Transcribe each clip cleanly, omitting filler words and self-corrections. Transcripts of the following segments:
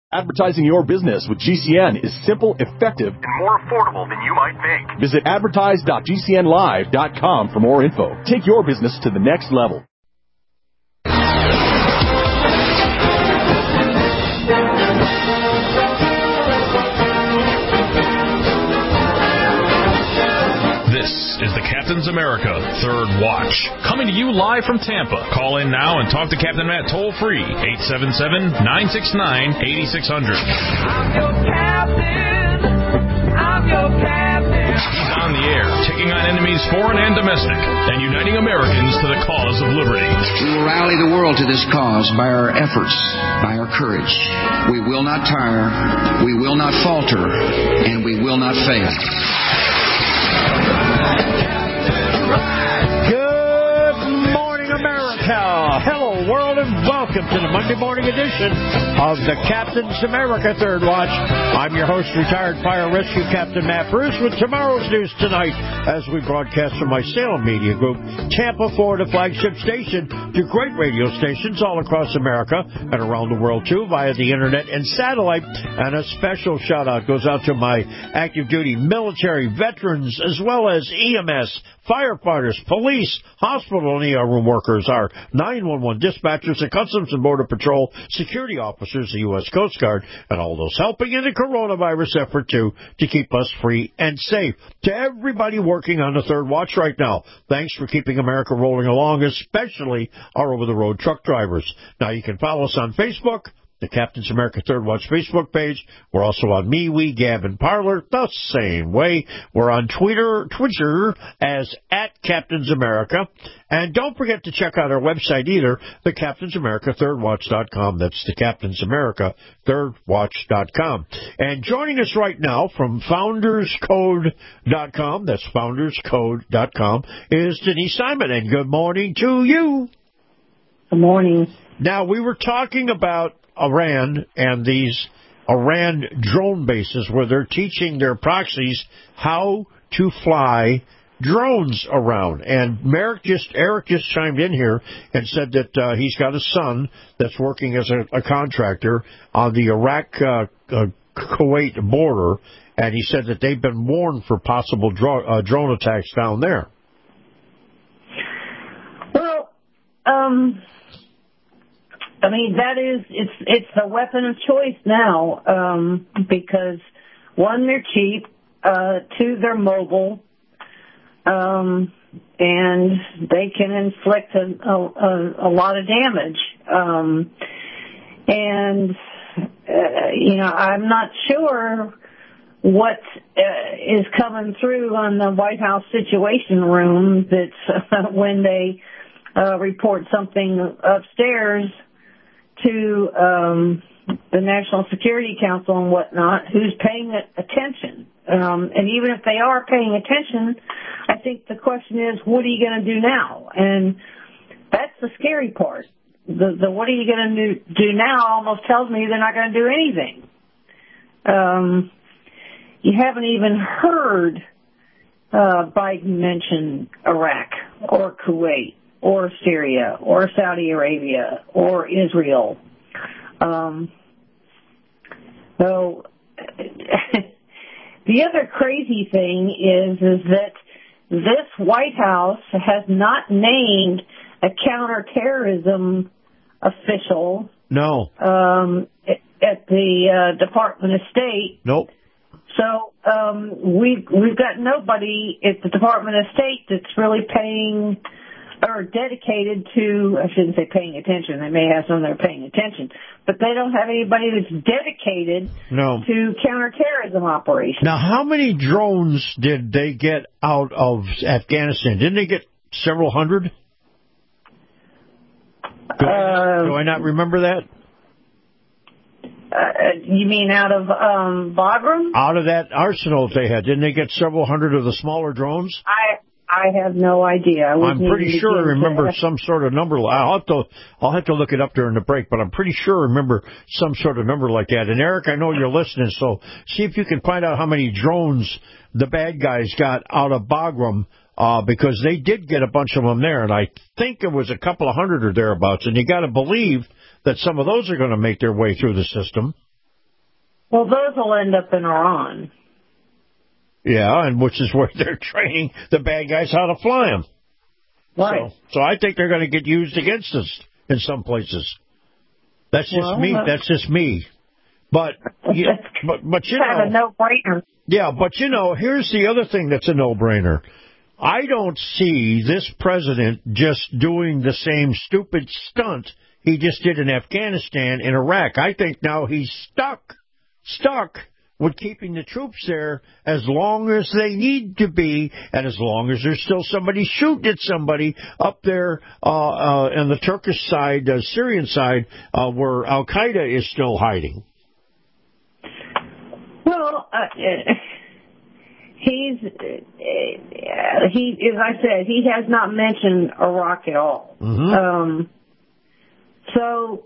Advertising your business with GCN is simple, effective, and more affordable than you might think. Visit advertise.gcnlive.com for more info. Take your business to the next level. This is the Captain's America Third Watch, coming to you live from Tampa. Call in now and talk to Captain Matt toll-free, 877-969-8600. I'm your captain. I'm your captain. He's on the air, taking on enemies foreign and domestic, and uniting Americans to the cause of liberty. We will rally the world to this cause by our efforts, by our courage. We will not tire, we will not falter, and we will not fail. Good morning, America. Hello, world, and welcome to the Monday morning edition of the Captain's America Third Watch. I'm your host, retired fire rescue Captain Matt Bruce, with tomorrow's news tonight as we broadcast from my Salem Media Group, Tampa, Florida flagship station, to great radio stations all across America and around the world, too, via the internet and satellite. And a special shout-out goes out to my active duty military veterans, as well as EMS, firefighters, police, hospital and ER room workers, our 911 dispatchers, the Customs and Border Patrol, security officers, the U.S. Coast Guard, and all those helping in the coronavirus effort, too, to keep us free and safe. To everybody working on the Third Watch right now, thanks for keeping America rolling along, especially our over-the-road truck drivers. Now, you can follow us on Facebook, the Captain's America Third Watch Facebook page. We're also on MeWe, Gab, and Parler the same way. We're on Twitter as @Captain's America. And don't forget to check out our website either, the Captain's America ThirdWatch.com. That's the Captain's America ThirdWatch.com. And joining us right now from FoundersCode.com, that's FoundersCode.com, is Denise Simon. And good morning to you. Good morning. Now, we were talking about Iran and these Iran drone bases where they're teaching their proxies how to fly drones around. And Eric just chimed in here and said that he's got a son that's working as a contractor on the Iraq-Kuwait border, and he said that they've been warned for possible drone attacks down there. Well, I mean, it's the weapon of choice now, because one, they're cheap, two, they're mobile, and they can inflict a lot of damage. I'm not sure what is coming through on the White House Situation Room that's when they report something upstairs to the National Security Council and whatnot, who's paying attention. And even if they are paying attention, I think the question is, what are you going to do now? And that's the scary part. The what are you going to do now almost tells me they're not going to do anything. You haven't even heard Biden mention Iraq or Kuwait or Syria, or Saudi Arabia, or Israel. So the other crazy thing is that this White House has not named a counterterrorism official. No. At the Department of State. Nope. So we've got nobody at the Department of State that's really paying or dedicated to, I shouldn't say paying attention, they may have some that are paying attention, but they don't have anybody that's dedicated to counterterrorism operations. Now, how many drones did they get out of Afghanistan? Didn't they get several hundred? Do I not remember that? You mean out of Bagram? Out of that arsenal they had, didn't they get several hundred of the smaller drones? I have no idea. I'm pretty sure I remember some sort of number. I'll have to look it up during the break, but I'm pretty sure I remember some sort of number like that. And Eric, I know you're listening, so see if you can find out how many drones the bad guys got out of Bagram, because they did get a bunch of them there, and I think it was a couple of hundred or thereabouts. And you got to believe that some of those are going to make their way through the system. Well, those will end up in Iran. Yeah, and which is where they're training the bad guys how to fly them. Right. So I think they're going to get used against us in some places. That's just me. That's just me. But you know, a no-brainer. Yeah, but here's the other thing that's a no-brainer. I don't see this president just doing the same stupid stunt he just did in Afghanistan and Iraq. I think now he's stuck with keeping the troops there as long as they need to be, and as long as there's still somebody shooting at somebody up there on the Turkish side, Syrian side, where Al-Qaeda is still hiding. Well, as I said, he has not mentioned Iraq at all. Mm-hmm. So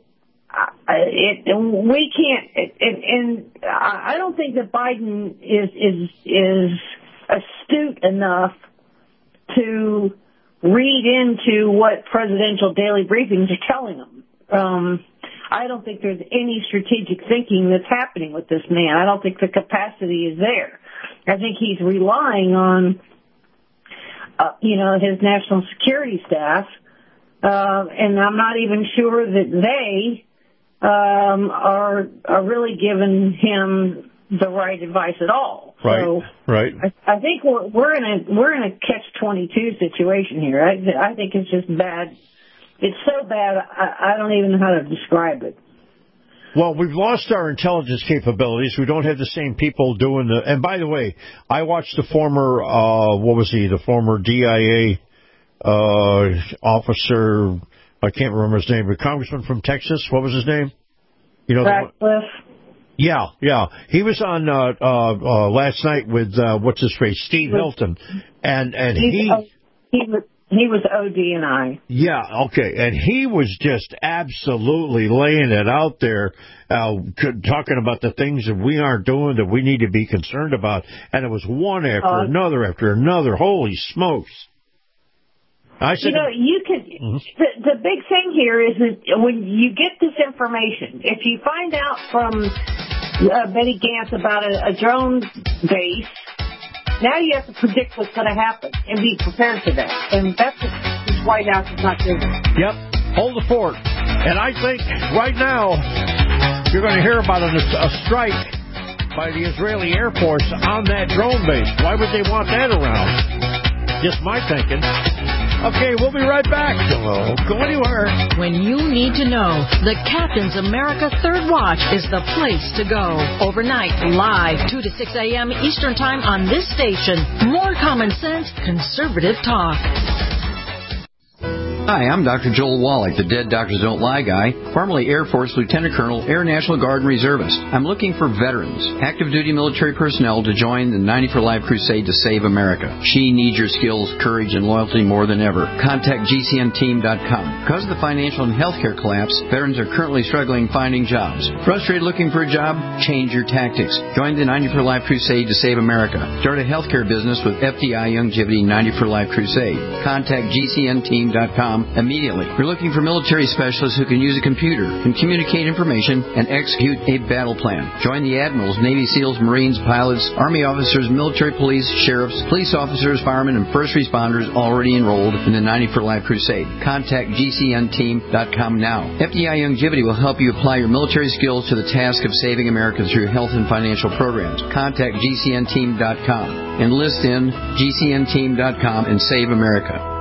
we can't, and I don't think that Biden is astute enough to read into what presidential daily briefings are telling him. I don't think there's any strategic thinking that's happening with this man. I don't think the capacity is there. I think he's relying on, his national security staff, and I'm not even sure that they are really giving him the right advice at all. Right. So right. I think we're in a catch-22 situation here. I think it's just bad. It's so bad, I don't even know how to describe it. Well, we've lost our intelligence capabilities. We don't have the same people doing the... And by the way, I watched the former, the former DIA officer, I can't remember his name, but congressman from Texas. What was his name? Ratcliffe. Yeah. He was on last night with, what's-his-face, Steve Hilton. And He was OD&I. Yeah, okay. And he was just absolutely laying it out there, talking about the things that we aren't doing that we need to be concerned about. And it was one after another. Holy smokes. I said, you could. Mm-hmm. The big thing here is that when you get this information, if you find out from Betty Gantz about a drone base, now you have to predict what's going to happen and be prepared for that. And that's what this White House is not doing. Yep. Hold the fort. And I think right now you're going to hear about a strike by the Israeli Air Force on that drone base. Why would they want that around? Just my thinking. Okay, we'll be right back. Go anywhere. When you need to know, the Captain's America Third Watch is the place to go. Overnight, live, 2 to 6 a.m. Eastern Time on this station. More common sense, conservative talk. Hi, I'm Dr. Joel Wallach, the Dead Doctors Don't Lie guy, formerly Air Force Lieutenant Colonel, Air National Guard and Reservist. I'm looking for veterans, active duty military personnel to join the 90 for Life crusade to save America. She needs your skills, courage, and loyalty more than ever. Contact GCNteam.com. Because of the financial and healthcare collapse, veterans are currently struggling finding jobs. Frustrated looking for a job? Change your tactics. Join the 90 for Life crusade to save America. Start a healthcare business with FDI Longevity 90 for Life crusade. Contact GCNteam.com immediately. We're looking for military specialists who can use a computer, can communicate information, and execute a battle plan. Join the admirals, Navy SEALs, Marines, pilots, Army officers, military police, sheriffs, police officers, firemen, and first responders already enrolled in the 90 for Life crusade. Contact GCNteam.com now. FDI Longevity will help you apply your military skills to the task of saving America through health and financial programs. Contact GCNteam.com. Enlist in GCNteam.com and save America.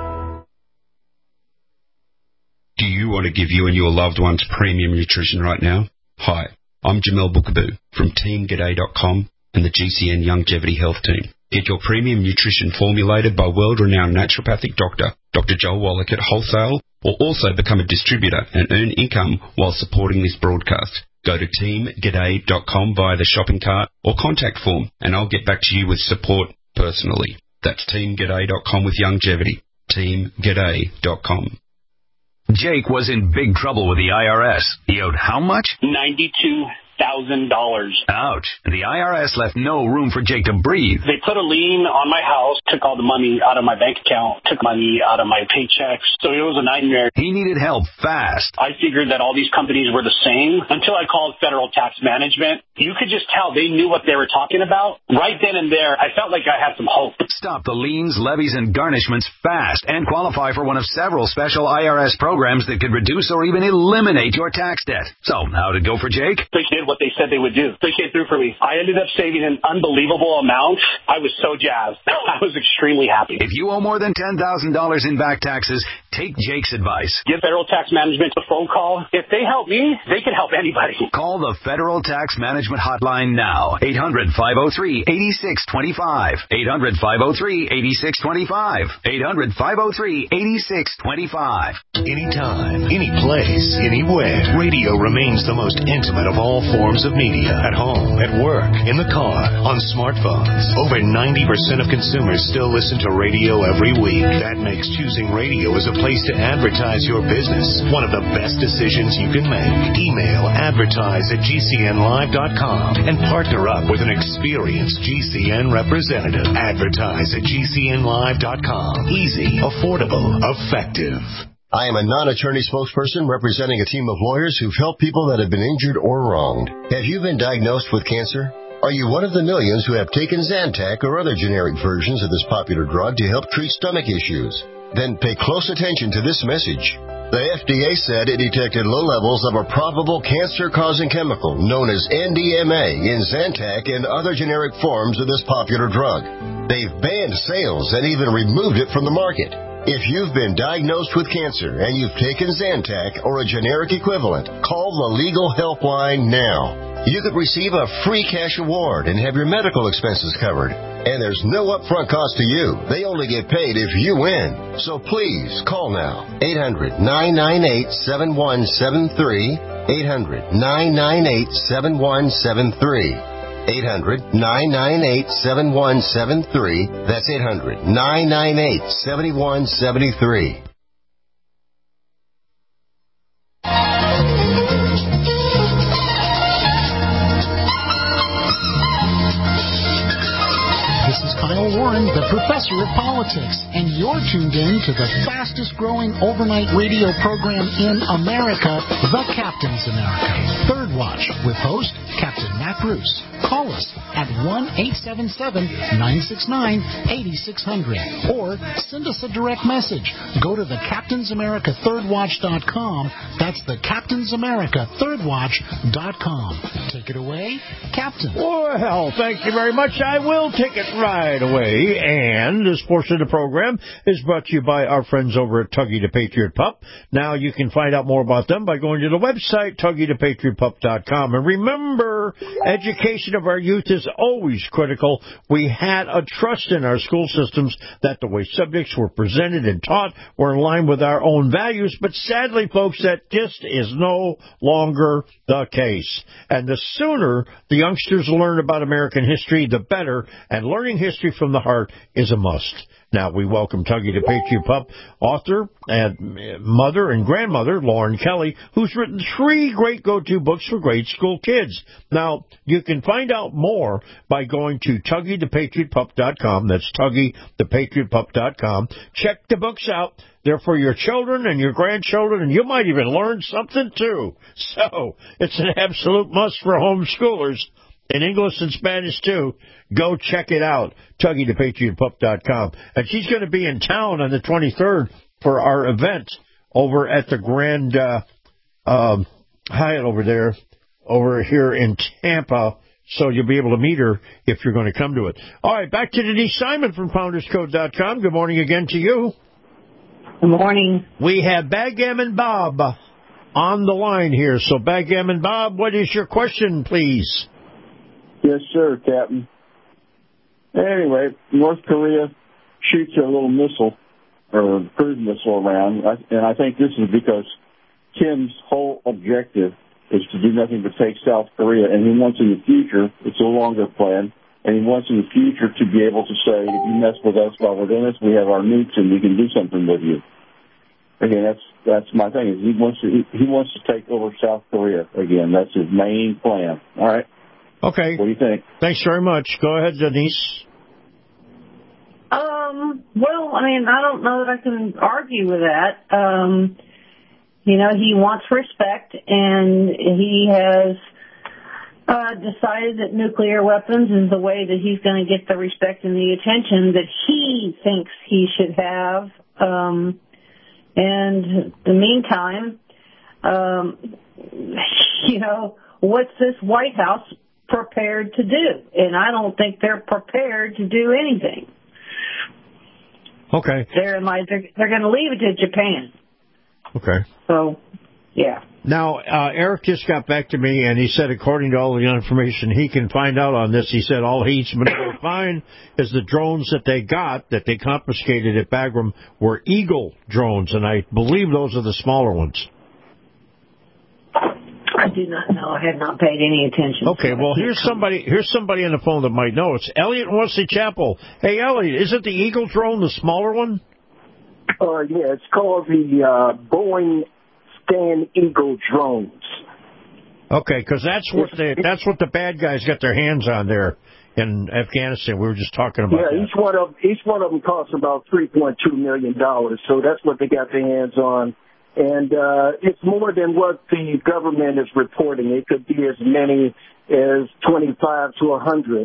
Do you want to give you and your loved ones premium nutrition right now? Hi, I'm Jamel Bookaboo from TeamGaday.com and the GCN Longevity Health Team. Get your premium nutrition formulated by world-renowned naturopathic doctor, Dr. Joel Wallach at wholesale, or also become a distributor and earn income while supporting this broadcast. Go to TeamGaday.com via the shopping cart or contact form, and I'll get back to you with support personally. That's TeamGaday.com with longevity. TeamGaday.com. Jake was in big trouble with the IRS. He owed how much? $92,000. Ouch. The IRS left no room for Jake to breathe. They put a lien on my house, took all the money out of my bank account, took money out of my paychecks. So it was a nightmare. He needed help fast. I figured that all these companies were the same until I called Federal Tax Management. you could just tell they knew what they were talking about. Right then and there, I felt like I had some hope. Stop the liens, levies, and garnishments fast and qualify for one of several special IRS programs that could reduce or even eliminate your tax debt. So, how'd it go for Jake? They did what they said they would do. They came through for me. I ended up saving an unbelievable amount. I was so jazzed. I was extremely happy. If you owe more than $10,000 in back taxes, take Jake's advice. Give Federal Tax Management a phone call. If they help me, they can help anybody. Call the Federal Tax Management Hotline now. 800-503-8625. 800-503-8625. 800-503-8625. Anytime, any place, anywhere. Radio remains the most intimate of all forms of media. At home, at work, in the car, on smartphones. Over 90% of consumers still listen to radio every week. That makes choosing radio as a place to advertise your business one of the best decisions you can make. Email advertise@gcnlive.com and partner up with an experienced GCN representative. Advertise@gcnlive.com. Easy, affordable, effective. I am a non-attorney spokesperson representing a team of lawyers who've helped people that have been injured or wronged. Have you been diagnosed with cancer? Are you one of the millions who have taken Zantac or other generic versions of this popular drug to help treat stomach issues? Then pay close attention to this message. The FDA said it detected low levels of a probable cancer-causing chemical known as NDMA in Zantac and other generic forms of this popular drug. They've banned sales and even removed it from the market. If you've been diagnosed with cancer and you've taken Zantac or a generic equivalent, call the legal helpline now. You could receive a free cash award and have your medical expenses covered. And there's no upfront cost to you. They only get paid if you win. So please call now. 800-998-7173. 800-998-7173. 800-998-7173. That's 800-998-7173. Kyle Warren, the professor of politics, and you're tuned in to the fastest growing overnight radio program in America, The Captain's America. Third Watch with host Captain Matt Bruce. Call us at 1-877-969-8600 or send us a direct message. Go to thecaptainsamericathirdwatch.com. That's thecaptainsamericathirdwatch.com. Take it away, Captain. Well, thank you very much. I will take it right away. And this portion of the program is brought to you by our friends over at Tuggy the Patriot Pup. Now you can find out more about them by going to the website, TuggyThePatriotPup.com. And remember, education of our youth is always critical. We had a trust in our school systems that the way subjects were presented and taught were in line with our own values. But sadly, folks, that just is no longer the case. And the sooner the youngsters learn about American history, the better. And learning history from the heart is a must. Now, we welcome Tuggy the Patriot Pup, author and mother and grandmother, Lauren Kelly, who's written 3 great go-to books for grade school kids. Now, you can find out more by going to TuggyThePatriotPup.com. That's TuggyThePatriotPup.com. Check the books out. They're for your children and your grandchildren, and you might even learn something, too. So, it's an absolute must for homeschoolers. In English and Spanish, too. Go check it out, TuggyThePatriotPup.com. And she's going to be in town on the 23rd for our event over at the Grand Hyatt over there, over here in Tampa. So you'll be able to meet her if you're going to come to it. All right, back to Denise Simon from FoundersCode.com. Good morning again to you. Good morning. We have Backgammon Bob on the line here. So, Backgammon Bob, what is your question, please? Yes, sir, Captain. Anyway, North Korea shoots a little missile or cruise missile around, and I think this is because Kim's whole objective is to do nothing but take South Korea, and he wants in the future, it's a longer plan, and he wants in the future to be able to say, if you mess with us while we're doing this, we have our nukes and we can do something with you. Again, that's my thing. He wants to take over South Korea again. That's his main plan. All right. Okay. What do you think? Thanks very much. Go ahead, Denise. Well, I mean, I don't know that I can argue with that. You know, he wants respect, and he has decided that nuclear weapons is the way that he's going to get the respect and the attention that he thinks he should have. And in the meantime, what's this White House prepared to do? And I don't think they're prepared to do anything. Okay. They're going to leave it to Japan. Okay. So, yeah. Now, Eric just got back to me, and he said, according to all the information he can find out on this, he said all he's been able to find is the drones that they confiscated at Bagram were Eagle drones, and I believe those are the smaller ones. I do not know. I have not paid any attention. Okay, well, here's somebody on the phone that might know. It's Elliot in Wesley Chapel. Hey, Elliot, isn't the Eagle drone the smaller one? Yeah, it's called the Boeing Stan Eagle drones. Okay, because that's what the bad guys got their hands on there in Afghanistan. We were just talking about that. Each one of them costs about $3.2 million, so that's what they got their hands on. And it's more than what the government is reporting. It could be as many as 25 to 100,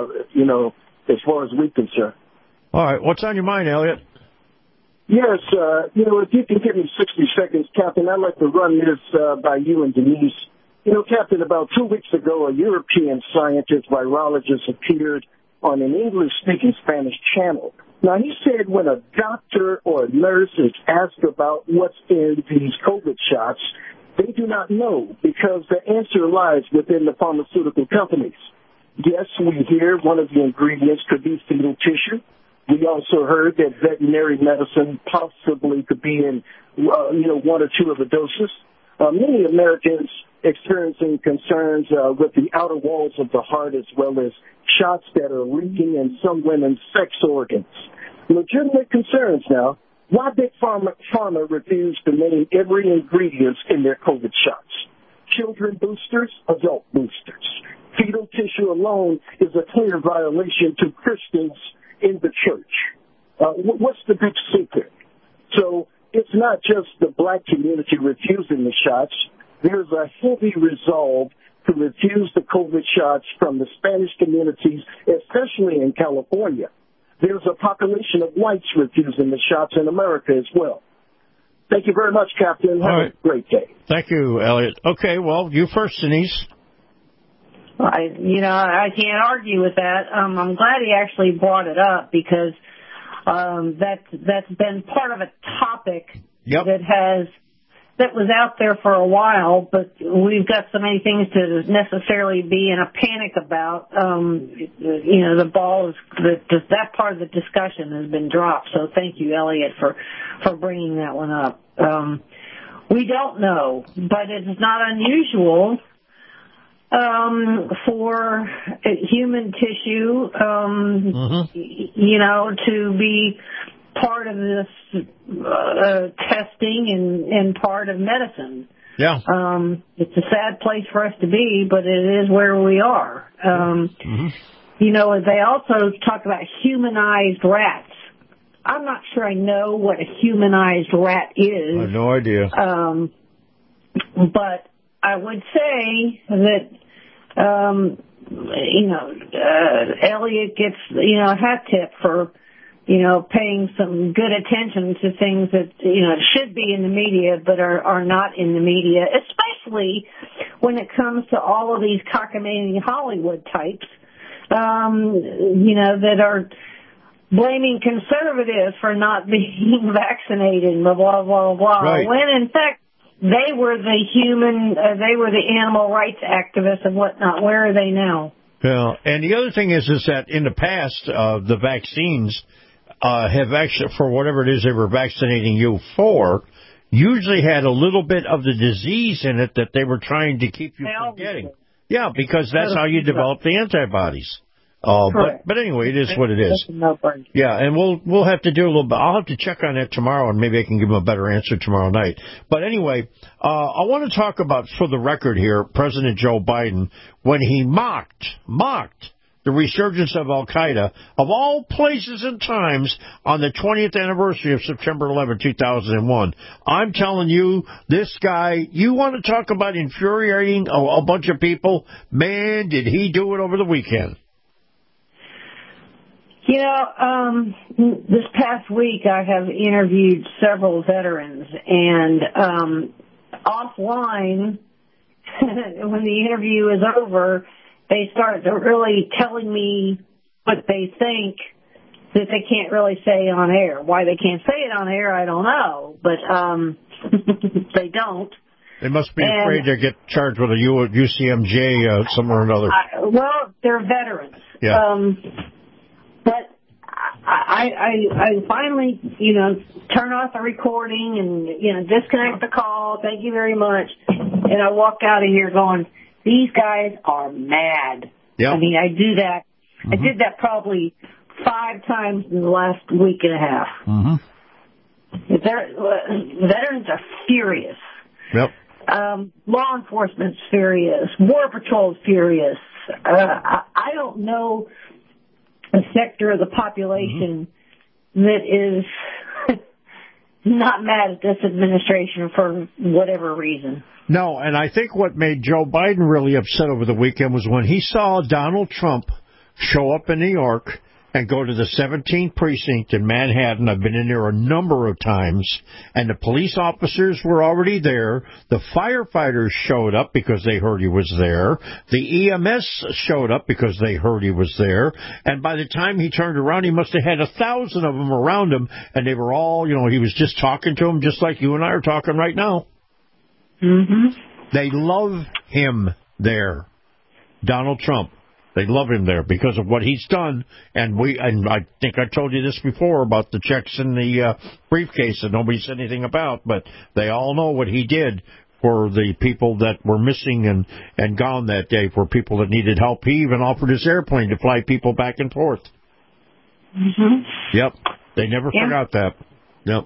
as far as we're concerned. All right, what's on your mind, Elliot? Yes, if you can give me 60 seconds, Captain, I'd like to run this by you and Denise. Captain, about 2 weeks ago, a European scientist, virologist, appeared on an English-speaking Spanish channel. Now, he said when a doctor or a nurse is asked about what's in these COVID shots, they do not know because the answer lies within the pharmaceutical companies. Yes, we hear one of the ingredients could be fetal tissue. We also heard that veterinary medicine possibly could be in, one or two of the doses. Many Americans experiencing concerns with the outer walls of the heart as well as shots that are leaking in some women's sex organs. Legitimate concerns now. Why Big Pharma refused to name every ingredient in their COVID shots? Children boosters, adult boosters. Fetal tissue alone is a clear violation to Christians in the church. What's the big secret? So it's not just the black community refusing the shots. There's a heavy resolve to refuse the COVID shots from the Spanish communities, especially in California. There's a population of whites refusing the shots in America as well. Thank you very much, Captain. Have a great day. Thank you, Elliot. Okay, well, you first, Denise. I can't argue with that. I'm glad he actually brought it up because that's been part of a topic that was out there for a while, but we've got so many things to necessarily be in a panic about. The ball is that part of the discussion has been dropped. So thank you, Elliot, for bringing that one up. We don't know, but it's not unusual for human tissue, to be part of this testing and part of medicine. Yeah. It's a sad place for us to be, but it is where we are. They also talk about humanized rats. I'm not sure I know what a humanized rat is. I have no idea. But I would say that, Elliot gets, a hat tip for, paying some good attention to things that, should be in the media but are not in the media, especially when it comes to all of these cockamamie Hollywood types, that are blaming conservatives for not being vaccinated, blah, blah, blah, blah. Right. When, in fact, they were the animal rights activists and whatnot. Where are they now? Yeah, and the other thing is that in the past, the vaccines have actually, for whatever it is they were vaccinating you for, usually had a little bit of the disease in it that they were trying to keep you from getting. Yeah, because that's how you develop the antibodies. But anyway, it is what it is. Yeah, and we'll have to do a little bit. I'll have to check on that tomorrow, and maybe I can give him a better answer tomorrow night. But anyway, I want to talk about, for the record here, President Joe Biden, when he mocked the resurgence of Al-Qaeda, of all places and times, on the 20th anniversary of September 11, 2001. I'm telling you, this guy, you want to talk about infuriating a bunch of people? Man, did he do it over the weekend. You know, this past week I have interviewed several veterans, and offline, when the interview is over, they start really telling me what they think that they can't really say on air. Why they can't say it on air, I don't know, but they don't. They must be afraid to get charged with a UCMJ somewhere or another. Well, they're veterans. Yeah. But I finally, turn off the recording and, disconnect the call. Thank you very much. And I walk out of here going, these guys are mad. Yep. I mean, I do that. Mm-hmm. I did that probably 5 times in the last week and a half. Mm-hmm. Veterans are furious. Yep. Law enforcement's furious. War Patrol's furious. I don't know a sector of the population that is not mad at this administration for whatever reason. No, and I think what made Joe Biden really upset over the weekend was when he saw Donald Trump show up in New York and go to the 17th precinct in Manhattan. I've been in there a number of times, and the police officers were already there. The firefighters showed up because they heard he was there. The EMS showed up because they heard he was there. And by the time he turned around, he must have had 1,000 of them around him, and they were all, he was just talking to them just like you and I are talking right now. Mm-hmm. They love him there, Donald Trump. They love him there because of what he's done, and I think I told you this before about the checks in the briefcase that nobody said anything about, but they all know what he did for the people that were missing and gone that day, for people that needed help. He even offered his airplane to fly people back and forth. Mm-hmm. Yep, they never forgot that. Yep.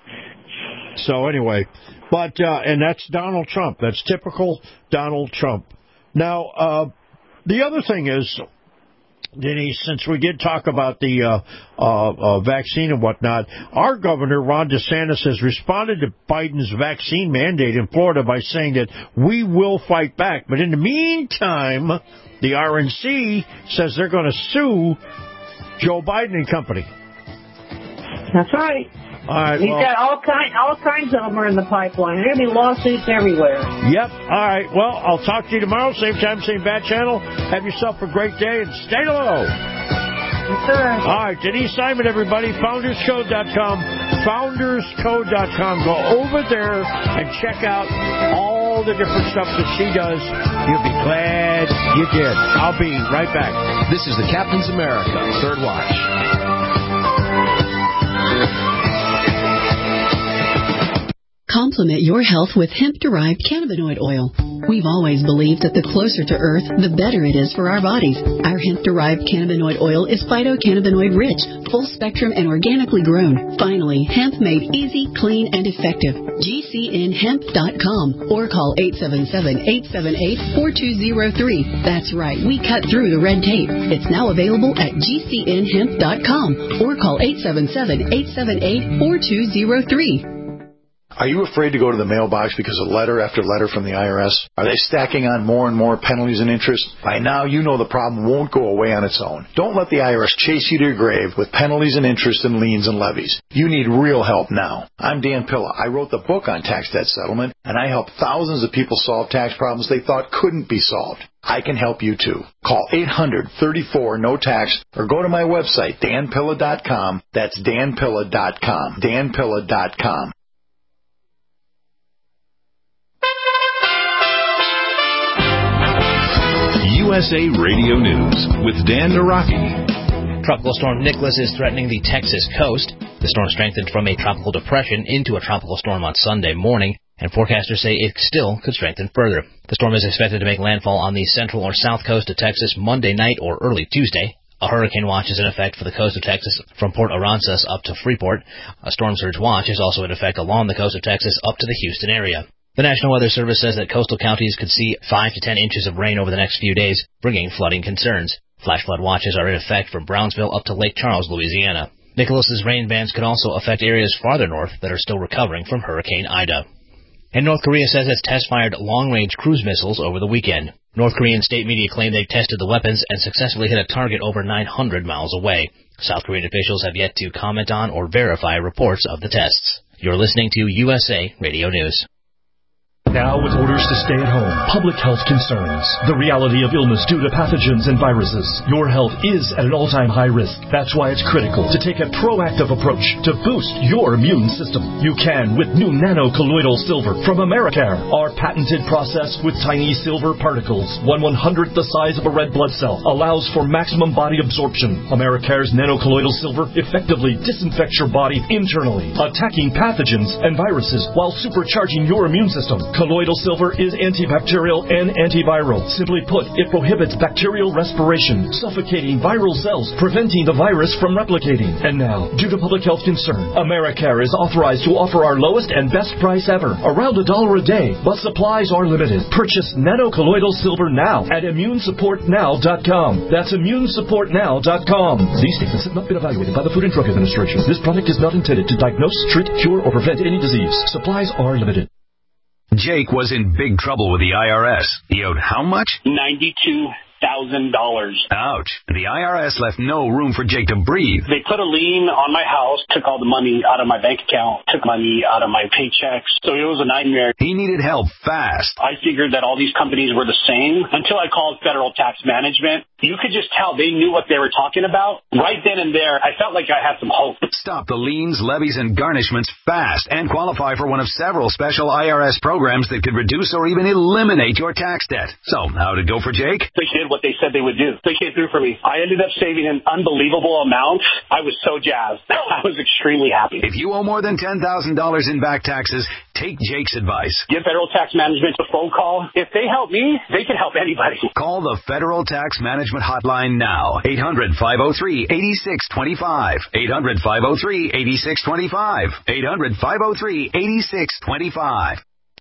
So anyway, but and that's Donald Trump. That's typical Donald Trump. Now, the other thing is, Denise, since we did talk about the vaccine and whatnot, our governor, Ron DeSantis, has responded to Biden's vaccine mandate in Florida by saying that we will fight back. But in the meantime, the RNC says they're going to sue Joe Biden and company. That's right. All right, He's got all kinds of them are in the pipeline. There are going to be lawsuits everywhere. Yep. All right. Well, I'll talk to you tomorrow, same time, same bat channel. Have yourself a great day and stay low. Yes, sir. All right. Denise Simon, everybody. FoundersCode.com. FoundersCode.com. Go over there and check out all the different stuff that she does. You'll be glad you did. I'll be right back. This is the Captain's America Third Watch. Complement your health with hemp-derived cannabinoid oil. We've always believed that the closer to Earth, the better it is for our bodies. Our hemp-derived cannabinoid oil is phytocannabinoid-rich, full-spectrum, and organically grown. Finally, hemp made easy, clean, and effective. GCNhemp.com or call 877-878-4203. That's right, we cut through the red tape. It's now available at GCNhemp.com or call 877-878-4203. Are you afraid to go to the mailbox because of letter after letter from the IRS? Are they stacking on more and more penalties and interest? By now, you know the problem won't go away on its own. Don't let the IRS chase you to your grave with penalties and interest and liens and levies. You need real help now. I'm Dan Pilla. I wrote the book on tax debt settlement, and I help thousands of people solve tax problems they thought couldn't be solved. I can help you too. Call 800-34-NO-TAX or go to my website, danpilla.com. That's danpilla.com. danpilla.com. USA Radio News with Dan Naraki. Tropical storm Nicholas is threatening the Texas coast. The storm strengthened from a tropical depression into a tropical storm on Sunday morning, and forecasters say it still could strengthen further. The storm is expected to make landfall on the central or south coast of Texas Monday night or early Tuesday. A hurricane watch is in effect for the coast of Texas from Port Aransas up to Freeport. A storm surge watch is also in effect along the coast of Texas up to the Houston area. The National Weather Service says that coastal counties could see 5 to 10 inches of rain over the next few days, bringing flooding concerns. Flash flood watches are in effect from Brownsville up to Lake Charles, Louisiana. Nicholas's rain bands could also affect areas farther north that are still recovering from Hurricane Ida. And North Korea says it's test-fired long-range cruise missiles over the weekend. North Korean state media claim they tested the weapons and successfully hit a target over 900 miles away. South Korean officials have yet to comment on or verify reports of the tests. You're listening to USA Radio News. Now with orders to stay at home, public health concerns, the reality of illness due to pathogens and viruses, your health is at an all-time high risk. That's why it's critical to take a proactive approach to boost your immune system. You can with new nano-colloidal silver from Americare. Our patented process with tiny silver particles, 1/100th the size of a red blood cell, allows for maximum body absorption. Americare's nano-colloidal silver effectively disinfects your body internally, attacking pathogens and viruses while supercharging your immune system. Colloidal silver is antibacterial and antiviral. Simply put, it prohibits bacterial respiration, suffocating viral cells, preventing the virus from replicating. And now, due to public health concern, Americare is authorized to offer our lowest and best price ever, around $1 a day, but supplies are limited. Purchase nano-colloidal silver now at immunesupportnow.com. That's immunesupportnow.com. These statements have not been evaluated by the Food and Drug Administration. This product is not intended to diagnose, treat, cure, or prevent any disease. Supplies are limited. Jake was in big trouble with the IRS. He owed how much? $92,000. Ouch. The IRS left no room for Jake to breathe. They put a lien on my house, took all the money out of my bank account, took money out of my paychecks. So it was a nightmare. He needed help fast. I figured that all these companies were the same until I called Federal Tax Management. You could just tell they knew what they were talking about. Right then and there, I felt like I had some hope. Stop the liens, levies, and garnishments fast and qualify for one of several special IRS programs that could reduce or even eliminate your tax debt. So, how'd it go for Jake? They did what they said they would do. They came through for me. I ended up saving an unbelievable amount. I was so jazzed. I was extremely happy. If you owe more than $10,000 in back taxes, take Jake's advice. Give Federal Tax Management a phone call. If they help me, they can help anybody. Call the Federal Tax Management hotline now. 800-503-8625. 800-503-8625. 800-503-8625.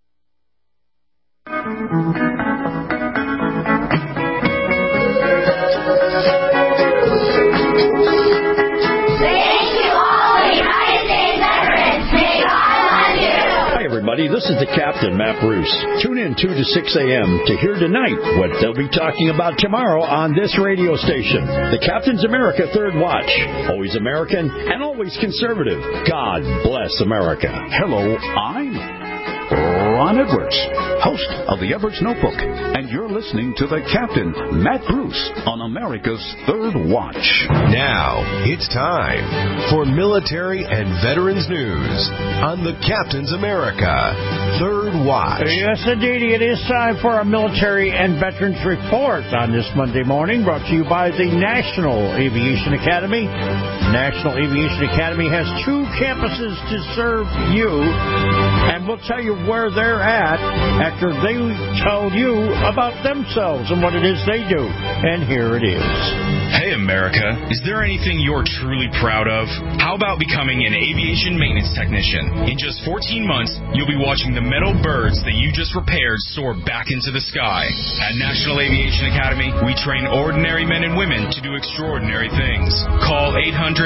Everybody, this is the Captain, Matt Bruce. Tune in 2 to 6 a.m. to hear tonight what they'll be talking about tomorrow on this radio station. The Captain's America Third Watch. Always American and always conservative. God bless America. Hello, I'm Ron Edwards, host of the Edwards Notebook, and you're listening to the Captain, Matt Bruce, on America's Third Watch. Now, it's time for military and veterans news on the Captain's America Third Watch. Yes, indeed, it is time for our military and veterans report on this Monday morning, brought to you by the National Aviation Academy. National Aviation Academy has 2 campuses to serve you, and we'll tell you where they're at after they tell you about themselves and what it is they do. And here it is. Hey, America, is there anything you're truly proud of? How about becoming an aviation maintenance technician? In just 14 months, you'll be watching the metal birds that you just repaired soar back into the sky. At National Aviation Academy, we train ordinary men and women to do extraordinary things. Call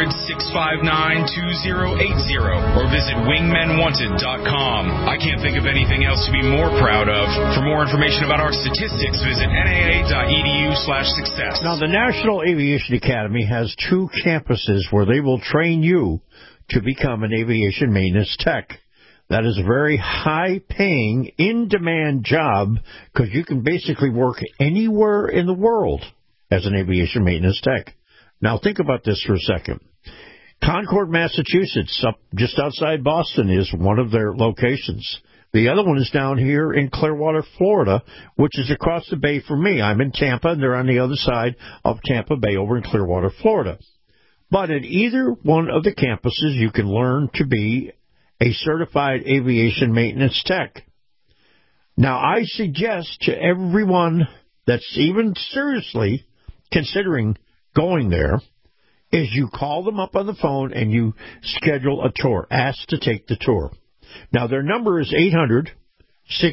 800-659-2080 or visit wingmenwanted.com. I can't think of anything else to be more proud of. For more information about our statistics, visit naa.edu/success. Now, the National Aviation Academy has 2 campuses where they will train you to become an aviation maintenance tech. That is a very high-paying, in-demand job because you can basically work anywhere in the world as an aviation maintenance tech. Now, think about this for a second. Concord, Massachusetts, up just outside Boston, is one of their locations. The other one is down here in Clearwater, Florida, which is across the bay from me. I'm in Tampa, and they're on the other side of Tampa Bay over in Clearwater, Florida. But at either one of the campuses, you can learn to be a certified aviation maintenance tech. Now, I suggest to everyone that's even seriously considering going there is you call them up on the phone and you schedule a tour. Ask to take the tour. Now, their number is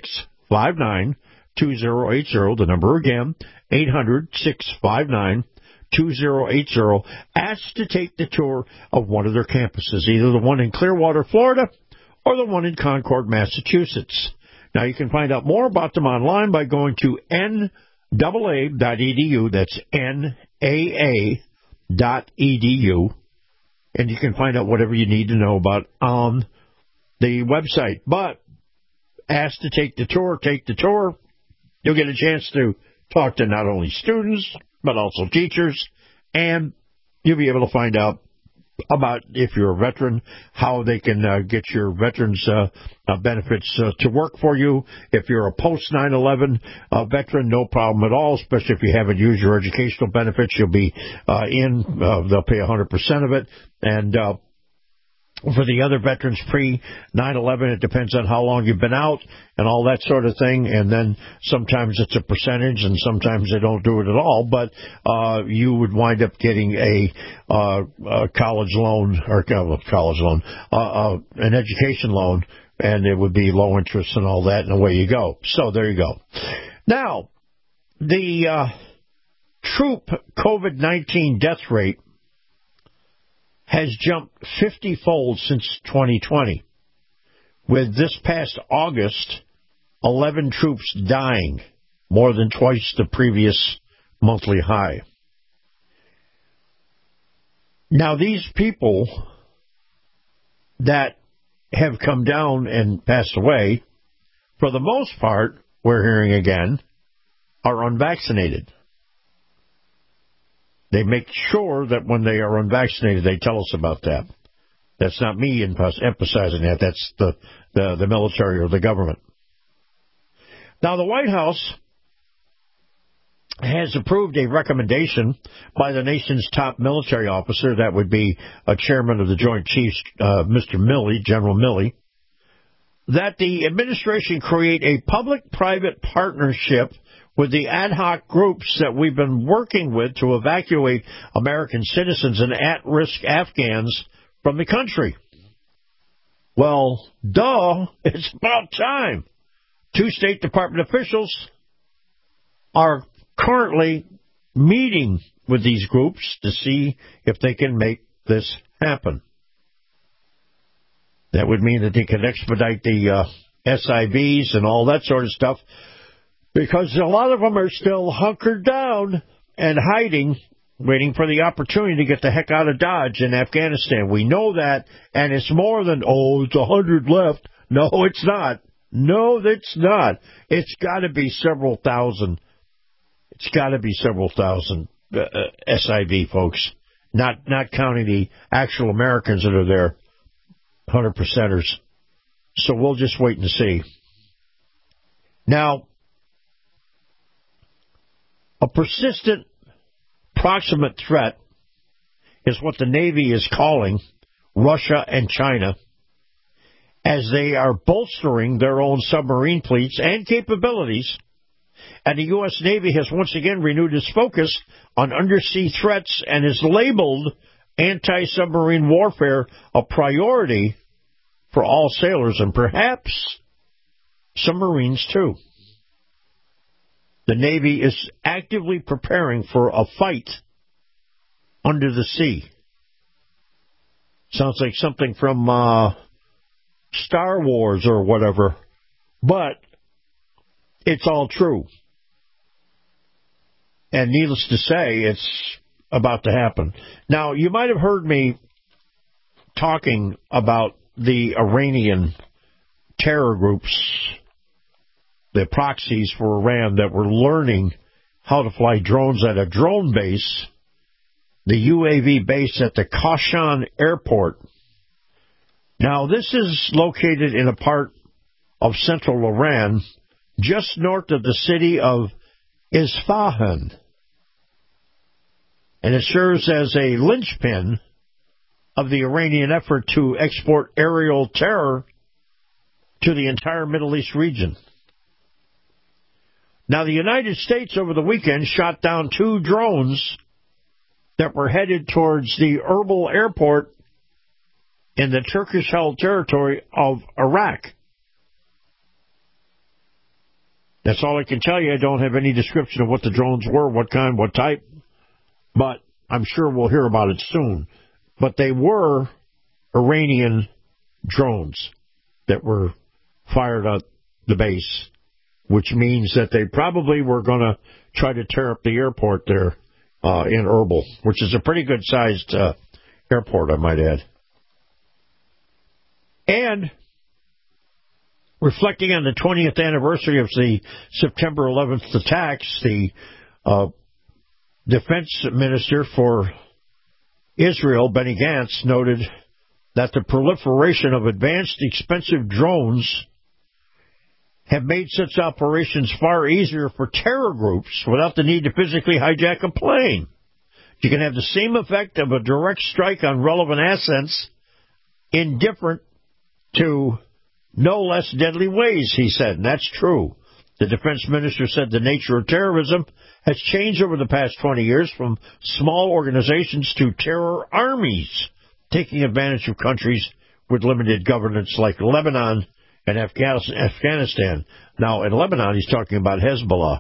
800-659-2080. The number again, 800-659-2080. ask to take the tour of one of their campuses, either the one in Clearwater, Florida, or the one in Concord, Massachusetts. Now, you can find out more about them online by going to NAA.edu. That's NAA.edu. And you can find out whatever you need to know about on the website. But ask to take the tour. Take the tour. You'll get a chance to talk to not only students, but also teachers. And you'll be able to find out about, if you're a veteran, how they can get your veterans benefits to work for you. If you're a post-9/11 veteran, no problem at all, especially if you haven't used your educational benefits. You'll be they'll pay 100% of it. And for the other veterans pre-9/11, it depends on how long you've been out and all that sort of thing. And then sometimes it's a percentage, and sometimes they don't do it at all. But you would wind up getting a college loan, or an education loan, and it would be low interest and all that, and away you go. So there you go. Now, the troop COVID-19 death rate has jumped 50-fold since 2020, with this past August, 11 troops dying, more than twice the previous monthly high. Now, these people that have come down and passed away, for the most part, we're hearing again, are unvaccinated. They make sure that when they are unvaccinated, they tell us about that. That's not me emphasizing that. That's the military or the government. Now, the White House has approved a recommendation by the nation's top military officer, that would be a chairman of the Joint Chiefs, Mr. Milley, General Milley, that the administration create a public-private partnership with the ad hoc groups that we've been working with to evacuate American citizens and at-risk Afghans from the country. Well, it's about time. 2 State Department officials are currently meeting with these groups to see if they can make this happen. That would mean that they can expedite the SIVs and all that sort of stuff, because a lot of them are still hunkered down and hiding, waiting for the opportunity to get the heck out of Dodge in Afghanistan. We know that, and it's more than, it's 100 left. No, it's not. No, it's not. It's got to be several thousand. It's got to be several thousand SIV folks, not counting the actual Americans that are there, 100%ers. So we'll just wait and see. Now, a persistent proximate threat is what the Navy is calling Russia and China, as they are bolstering their own submarine fleets and capabilities, and the U.S. Navy has once again renewed its focus on undersea threats and has labeled anti-submarine warfare a priority for all sailors, and perhaps submarines too. The Navy is actively preparing for a fight under the sea. Sounds like something from Star Wars or whatever, but it's all true. And needless to say, it's about to happen. Now, you might have heard me talking about the Iranian terror groups, the proxies for Iran that were learning how to fly drones at a drone base, the UAV base at the Kashan Airport. Now, this is located in a part of central Iran, just north of the city of Isfahan. And it serves as a linchpin of the Iranian effort to export aerial terror to the entire Middle East region. Now, the United States over the weekend shot down 2 drones that were headed towards the Erbil Airport in the Turkish-held territory of Iraq. That's all I can tell you. I don't have any description of what the drones were, what kind, what type. But I'm sure we'll hear about it soon. But they were Iranian drones that were fired at the base, which means that they probably were going to try to tear up the airport there in Erbil, which is a pretty good-sized airport, I might add. And reflecting on the 20th anniversary of the September 11th attacks, the defense minister for Israel, Benny Gantz, noted that the proliferation of advanced, expensive drones have made such operations far easier for terror groups without the need to physically hijack a plane. You can have the same effect of a direct strike on relevant assets in different to no less deadly ways, he said, and that's true. The defense minister said the nature of terrorism has changed over the past 20 years from small organizations to terror armies, taking advantage of countries with limited governance like Lebanon and Afghanistan. Now, in Lebanon, he's talking about Hezbollah.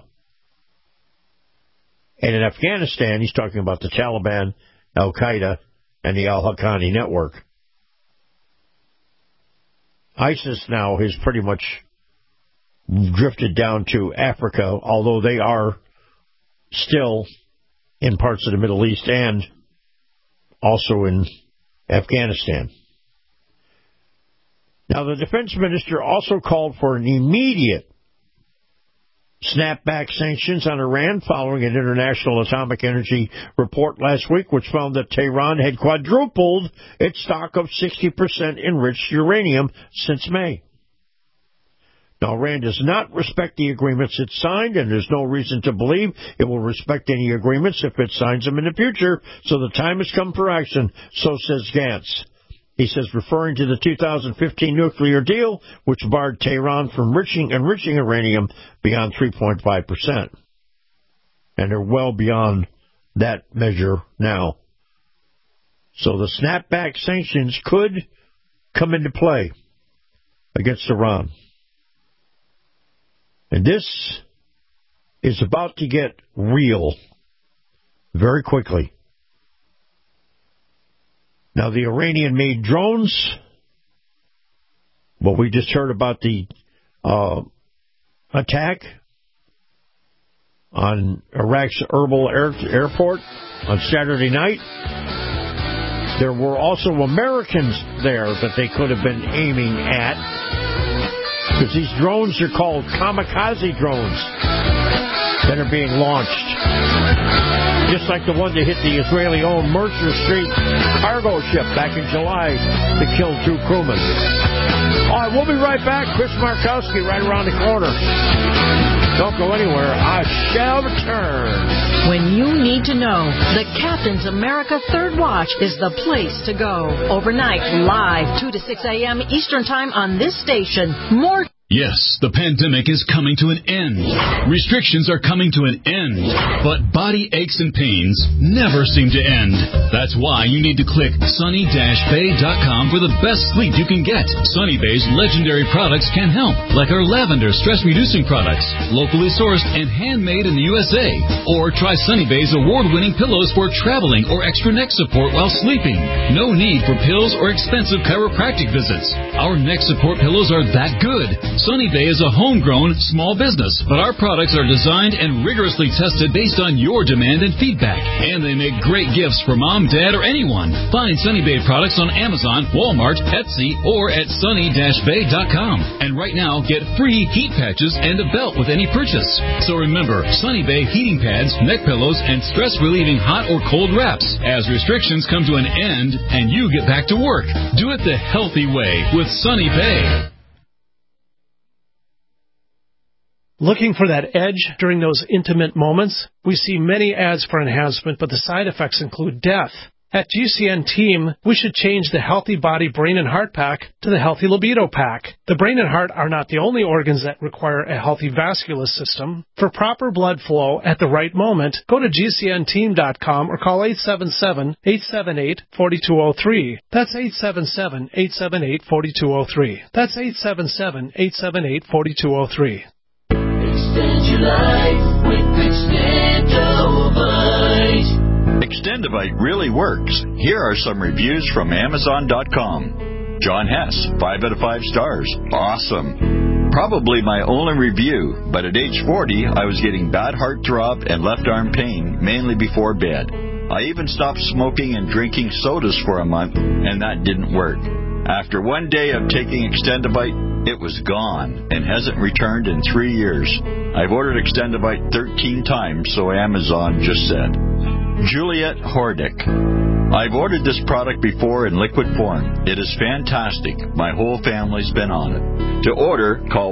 And in Afghanistan, he's talking about the Taliban, Al-Qaeda, and the Al-Haqqani network. ISIS now has pretty much drifted down to Africa, although they are still in parts of the Middle East and also in Afghanistan. Now, the defense minister also called for an immediate snapback sanctions on Iran following an International Atomic Energy report last week, which found that Tehran had quadrupled its stock of 60% enriched uranium since May. Now, Iran does not respect the agreements it signed, and there's no reason to believe it will respect any agreements if it signs them in the future, so the time has come for action, so says Gantz. He says, referring to the 2015 nuclear deal, which barred Tehran from enriching uranium beyond 3.5%. And they're well beyond that measure now. So the snapback sanctions could come into play against Iran. And this is about to get real very quickly. Now, the Iranian-made drones, well, we just heard about the attack on Iraq's Erbil airport on Saturday night. There were also Americans there that they could have been aiming at, because these drones are called kamikaze drones that are being launched. Just like the one that hit the Israeli-owned Mercer Street cargo ship back in July that killed 2 crewmen. All right, we'll be right back. Chris Markowski right around the corner. Don't go anywhere. I shall return. When you need to know, the Captain's America Third Watch is the place to go. Overnight, live, 2 to 6 a.m. Eastern Time on this station. More. Yes, the pandemic is coming to an end. Restrictions are coming to an end. But body aches and pains never seem to end. That's why you need to click sunny-bay.com for the best sleep you can get. Sunny Bay's legendary products can help, like our lavender stress-reducing products, locally sourced and handmade in the USA. Or try Sunny Bay's award-winning pillows for traveling or extra neck support while sleeping. No need for pills or expensive chiropractic visits. Our neck support pillows are that good. Sunny Bay is a homegrown small business, but our products are designed and rigorously tested based on your demand and feedback. And they make great gifts for mom, dad, or anyone. Find Sunny Bay products on Amazon, Walmart, Etsy, or at sunny-bay.com. And right now, get free heat patches and a belt with any purchase. So remember, Sunny Bay heating pads, neck pillows, and stress-relieving hot or cold wraps. As restrictions come to an end and you get back to work, do it the healthy way with Sunny Bay. Looking for that edge during those intimate moments? We see many ads for enhancement, but the side effects include death. At GCN Team, we should change the Healthy Body, Brain, and Heart Pack to the Healthy Libido Pack. The brain and heart are not the only organs that require a healthy vascular system. For proper blood flow at the right moment, go to GCNteam.com or call 877-878-4203. That's 877-878-4203. That's 877-878-4203. Extend your life with Extendovite. Extend Extendivite really works. Here are some reviews from Amazon.com. John Hess, 5 out of 5 stars. Awesome. Probably my only review, but at age 40, I was getting bad heart throb and left arm pain, mainly before bed. I even stopped smoking and drinking sodas for a month, and that didn't work. After one day of taking Extendivite, it was gone and hasn't returned in 3 years. I've ordered Extendivite 13 times, so Amazon just said. Juliet Hordick. I've ordered this product before in liquid form. It is fantastic. My whole family's been on it. To order, call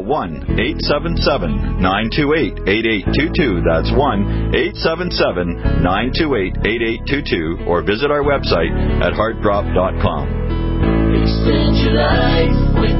1-877-928-8822. That's 1-877-928-8822. Or visit our website at heartdrop.com. Extend your life with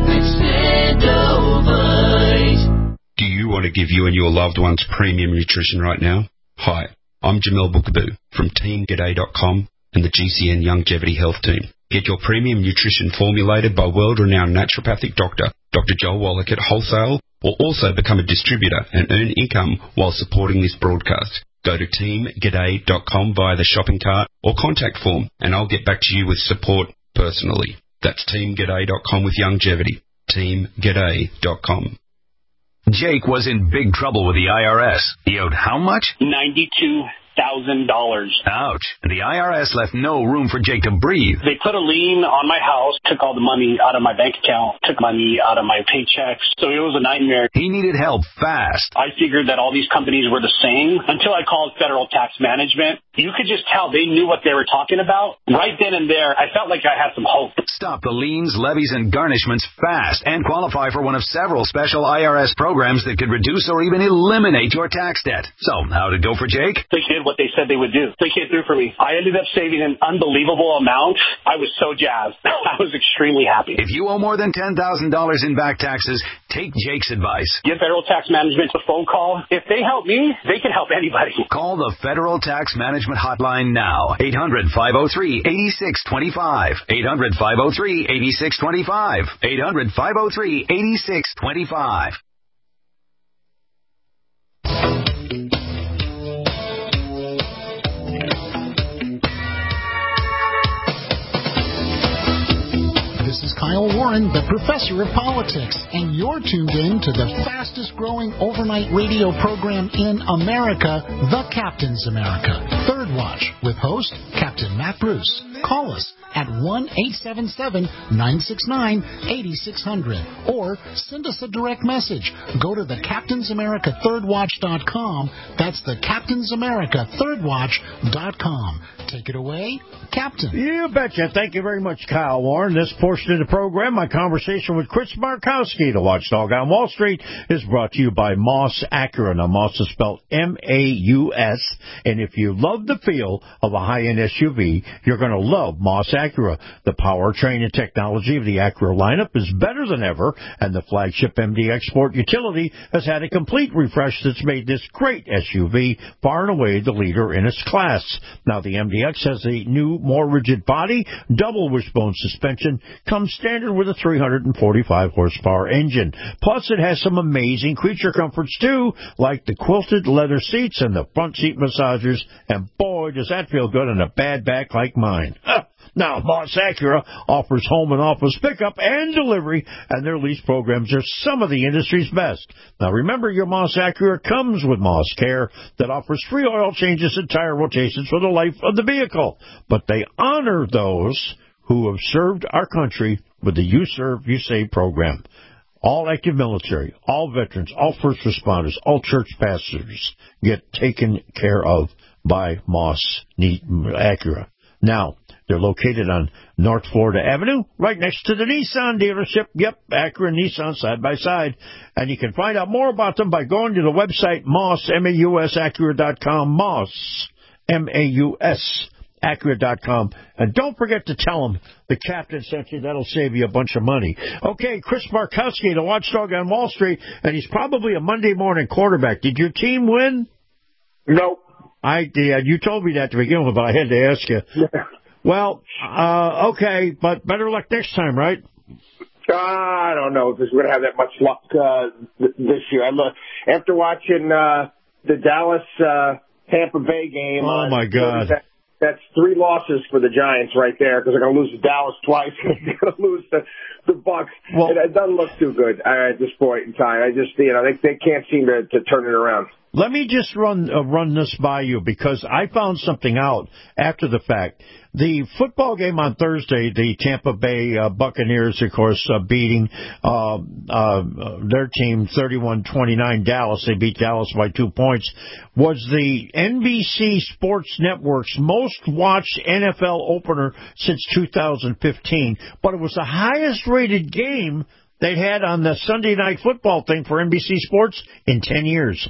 Extendivite. Do you want to give you and your loved ones premium nutrition right now? Hi, I'm Jamel Bookaboo from TeamGaday.com and the GCN Longevity Health Team. Get your premium nutrition formulated by world-renowned naturopathic doctor, Dr. Joel Wallach at Wholesale, or also become a distributor and earn income while supporting this broadcast. Go to TeamGaday.com via the shopping cart or contact form, and I'll get back to you with support personally. That's TeamGaday.com with Longevity. TeamGaday.com. Jake was in big trouble with the IRS. He owed how much? $92,000. Ouch. The IRS left no room for Jake to breathe. They put a lien on my house, took all the money out of my bank account, took money out of my paychecks. So it was a nightmare. He needed help fast. I figured that all these companies were the same until I called Federal Tax Management. You could just tell they knew what they were talking about. Right then and there, I felt like I had some hope. Stop the liens, levies, and garnishments fast and qualify for one of several special IRS programs that could reduce or even eliminate your tax debt. So, how'd it go for Jake? They did what they said they would do. They came through for me. I ended up saving an unbelievable amount. I was so jazzed. I was extremely happy. If you owe more than $10,000 in back taxes, take Jake's advice. Give Federal Tax Management a phone call. If they help me, they can help anybody. Call the Federal Tax Management Hotline now. 800-503-8625. 800-503-8625. 800-503-8625. This is Kyle Warren, the Professor of Politics, and you're tuned in to the fastest-growing overnight radio program in America, The Captain's America. Third Watch, with host Captain Matt Bruce. Call us at 1-877-969-8600 or send us a direct message. Go to thecaptainsamericathirdwatch.com. That's thecaptainsamericathirdwatch.com. Take it away, Captain. You betcha. Thank you very much, Kyle Warren. This portion of the program, my conversation with Chris Markowski, the watchdog on Wall Street, is brought to you by Moss Acura. Now, Moss is spelled M-A-U-S, and if you love the feel of a high-end SUV, you're going to love Moss Acura. The powertrain and technology of the Acura lineup is better than ever, and the flagship MDX Sport utility has had a complete refresh that's made this great SUV far and away the leader in its class. Now, the MDX has a new, more rigid body, double wishbone suspension, comes standard with a 345 horsepower engine. Plus, it has some amazing creature comforts, too, like the quilted leather seats and the front seat massagers, and boy, does that feel good on a bad back like mine. Now, Moss Acura offers home and office pickup and delivery, and their lease programs are some of the industry's best. Now, remember, your Moss Acura comes with Moss Care that offers free oil changes and tire rotations for the life of the vehicle. But they honor those who have served our country with the You Serve, You Save program. All active military, all veterans, all first responders, all church pastors get taken care of by Moss Acura. Now, they're located on North Florida Avenue, right next to the Nissan dealership. Yep, Acura and Nissan side by side. And you can find out more about them by going to the website Moss, M-A-U-S, Acura.com, Moss, M-A-U-S, Acura.com. And don't forget to tell them the captain sent you. That'll save you a bunch of money. Okay, Chris Markowski, the watchdog on Wall Street, and he's probably a Monday morning quarterback. Did your team win? Nope. You told me that to begin with, but I had to ask you. Yeah. Well, okay, but better luck next time, right? I don't know if we're going to have that much luck this year. After watching the Dallas Tampa Bay game. Oh, my God. that's 3 losses for the Giants right there because they're going to lose to Dallas twice. They're going to lose to the Bucs. Well, it doesn't look too good at this point in time. I just, they can't seem to turn it around. Let me just run this by you because I found something out after the fact. The football game on Thursday, the Tampa Bay Buccaneers, of course, beating their team 31-29 Dallas. They beat Dallas by 2 points. Was the NBC Sports Network's most watched NFL opener since 2015. But it was the highest rated game they had on the Sunday Night Football thing for NBC Sports in 10 years.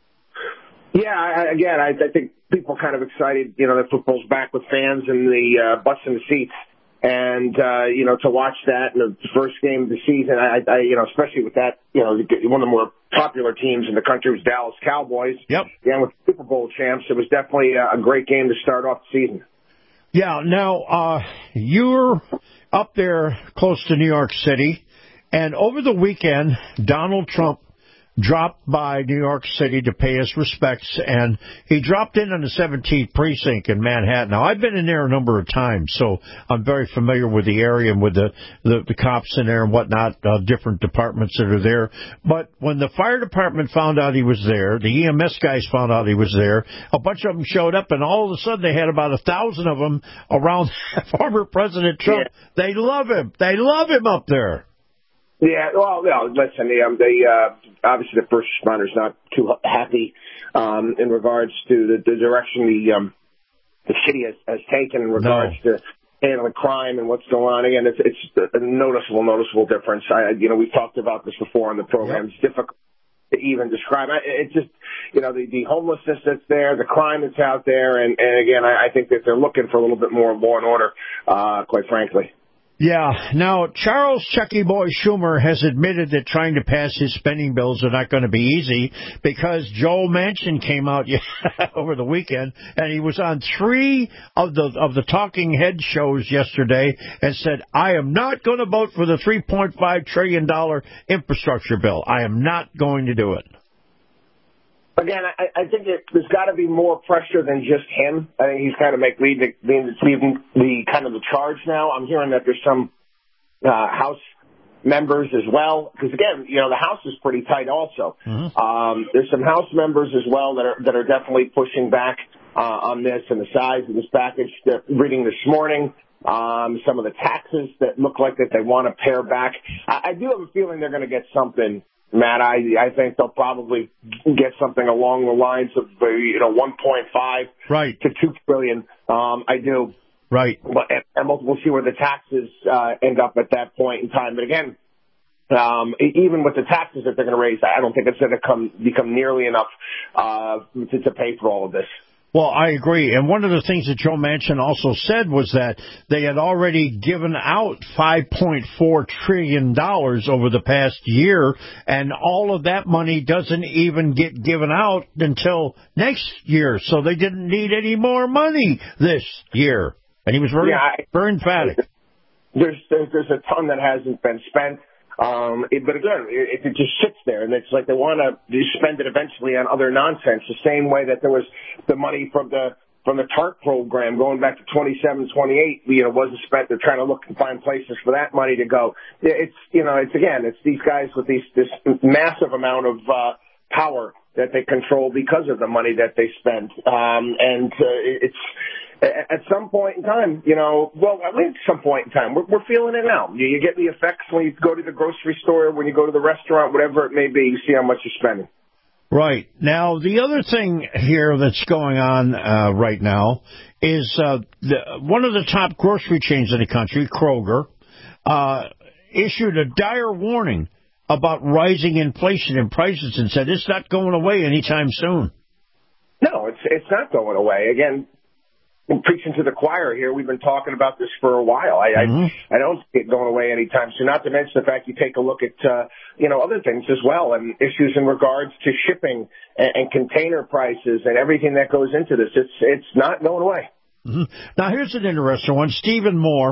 Yeah, I think people are kind of excited, that football's back with fans and the butts in the seats. And, to watch that in the first game of the season, especially with that, one of the more popular teams in the country was Dallas Cowboys. Yep. Yeah, with Super Bowl champs, it was definitely a great game to start off the season. Yeah, now, you're up there close to New York City, and over the weekend, Donald Trump dropped by New York City to pay his respects, and he dropped in on the 17th precinct in Manhattan. Now, I've been in there a number of times, so I'm very familiar with the area and with the cops in there and whatnot, different departments that are there. But when the fire department found out he was there, the EMS guys found out he was there, a bunch of them showed up, and all of a sudden they had about 1,000 of them around former President Trump. Yeah. They love him. They love him up there. Yeah, well, listen, obviously the first responders not too happy in regards to the direction the city has taken in regards to handling crime and what's going on. Again, it's a noticeable difference. We've talked about this before on the program. Yep. It's difficult to even describe. It's just, the homelessness that's there, the crime that's out there, and again, I think that they're looking for a little bit more law and order, quite frankly. Yeah. Now, Charles Chucky Boy Schumer has admitted that trying to pass his spending bills are not going to be easy because Joe Manchin came out over the weekend, and he was on 3 of the talking head shows yesterday and said, I am not going to vote for the $3.5 trillion infrastructure bill. I am not going to do it. Again, I think there's got to be more pressure than just him. I think he's kind of leading the kind of the charge now. I'm hearing that there's some House members as well, because again, the House is pretty tight also. Mm-hmm. There's some House members as well that are definitely pushing back on this and the size of this package. Reading this morning, some of the taxes that look like that they want to pare back. I do have a feeling they're going to get something. Matt, I think they'll probably get something along the lines of 1.5 to 2 trillion. I do. Right. But and we'll see where the taxes end up at that point in time. But again, even with the taxes that they're going to raise, I don't think it's going to become nearly enough to pay for all of this. Well, I agree. And one of the things that Joe Manchin also said was that they had already given out $5.4 trillion over the past year, and all of that money doesn't even get given out until next year. So they didn't need any more money this year. And he was very emphatic. There's a ton that hasn't been spent. But again, it just sits there, and it's like they want to spend it eventually on other nonsense. The same way that there was the money from the TARP program going back to 27, 28, wasn't spent. They're trying to look and find places for that money to go. It's these guys with this massive amount of power that they control because of the money that they spend, and it's. At some point in time, at some point in time, we're feeling it now. You get the effects when you go to the grocery store, when you go to the restaurant, whatever it may be, you see how much you're spending. Right. Now, the other thing here that's going on right now is one of the top grocery chains in the country, Kroger, issued a dire warning about rising inflation and prices and said it's not going away anytime soon. No, it's not going away. Again, I'm preaching to the choir here. We've been talking about this for a while. I don't see it going away anytime soon. Not to mention the fact you take a look at other things as well, and issues in regards to shipping and container prices and everything that goes into this. It's not going away. Mm-hmm. Now here's an interesting one. Stephen Moore,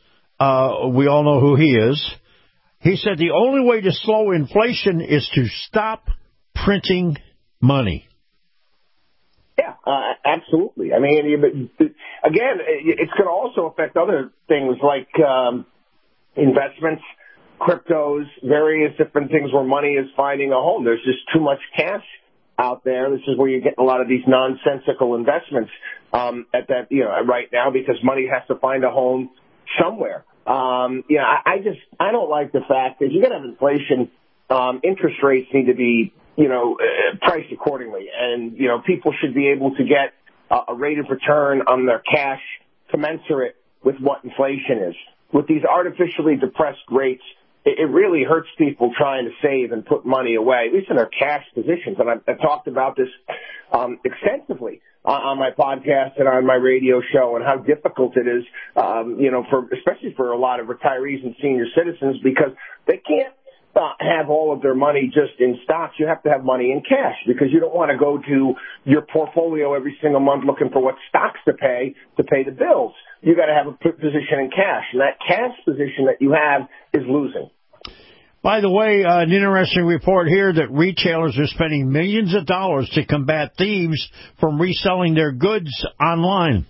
we all know who he is. He said the only way to slow inflation is to stop printing money. Yeah, absolutely. I mean, again, it's going to also affect other things like investments, cryptos, various different things where money is finding a home. There's just too much cash out there. This is where you're getting a lot of these nonsensical investments right now because money has to find a home somewhere. I don't like the fact that you're going to have inflation. Interest rates need to be, priced accordingly. And, people should be able to get a rate of return on their cash commensurate with what inflation is. With these artificially depressed rates, it really hurts people trying to save and put money away, at least in their cash positions. And I've talked about this extensively on my podcast and on my radio show, and how difficult it is, especially for a lot of retirees and senior citizens, because they can't have all of their money just in stocks. You have to have money in cash because you don't want to go to your portfolio every single month looking for what stocks to pay the bills. You got to have a position in cash, and that cash position that you have is losing. By the way, an interesting report here that retailers are spending millions of dollars to combat thieves from reselling their goods online.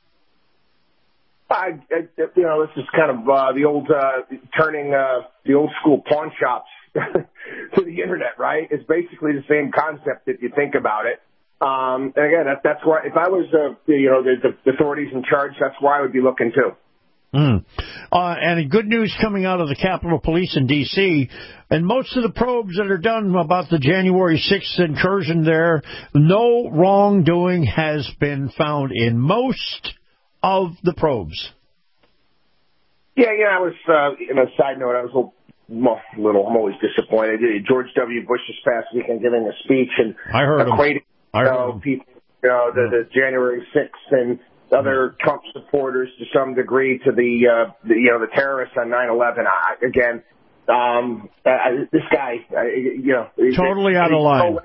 This is kind of the old turning the old school pawn shops to the internet, right? It's basically the same concept if you think about it. And again, that's why if I was the authorities in charge, that's why I would be looking too. And good news coming out of the Capitol Police in D.C. And most of the probes that are done about the January 6th incursion there, no wrongdoing has been found in most of the probes. I was, in a side note, I was a little, I'm always disappointed. George W. Bush this past weekend giving a speech and equating people, the January 6th and other Trump supporters to some degree to the terrorists on 9/11. This guy, totally out of line.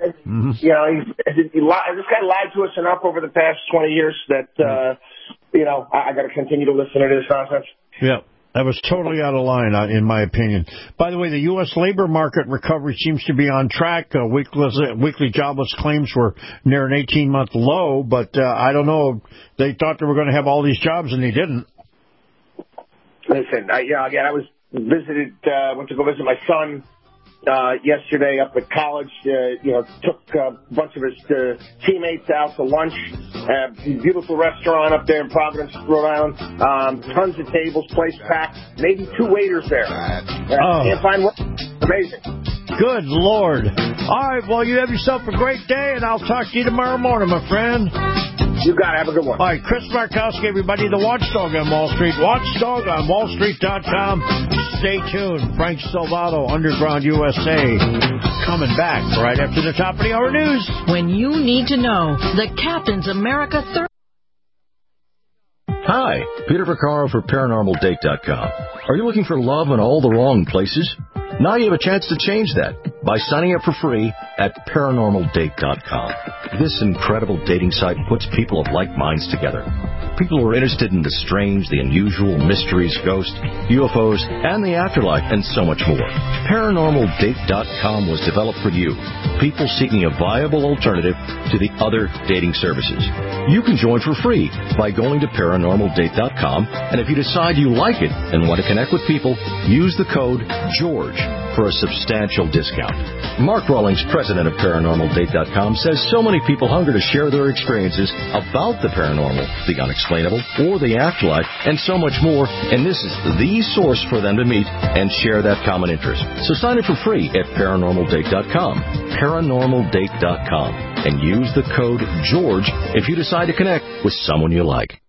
This guy lied to us enough over the past 20 years that, I got to continue to listen to this nonsense. Yeah. That was totally out of line, in my opinion. By the way, the U.S. labor market recovery seems to be on track. Weekly jobless claims were near an 18-month low, but I don't know. They thought they were going to have all these jobs, and they didn't. Listen, I went to go visit my son yesterday up at college. Took a bunch of his teammates out to lunch. Beautiful restaurant up there in Providence, Rhode Island. Tons of tables, place packed. Maybe 2 waiters there. Can't find one. Amazing. Good Lord. All right, well, you have yourself a great day, and I'll talk to you tomorrow morning, my friend. You got it. Have a good one. All right, Chris Markowski, everybody, the Watchdog on Wall Street. Watchdog on WallStreet.com. Stay tuned. Frank Salvato, Underground USA, coming back right after the top of the hour news. When you need to know, the Captain's America Third. Hi, Peter Vaccaro for ParanormalDate.com. Are you looking for love in all the wrong places? Now you have a chance to change that by signing up for free at ParanormalDate.com. This incredible dating site puts people of like minds together. People who are interested in the strange, the unusual, mysteries, ghosts, UFOs, and the afterlife, and so much more. ParanormalDate.com was developed for you, people seeking a viable alternative to the other dating services. You can join for free by going to ParanormalDate.com, and if you decide you like it and want to connect with people, use the code GEORGE for a substantial discount. Mark Rawlings, president of ParanormalDate.com, says so many people hunger to share their experiences about the paranormal, the unexplainable, or the afterlife, and so much more, and this is the source for them to meet and share that common interest. So sign up for free at ParanormalDate.com, ParanormalDate.com, and use the code GEORGE if you decide to connect with someone you like.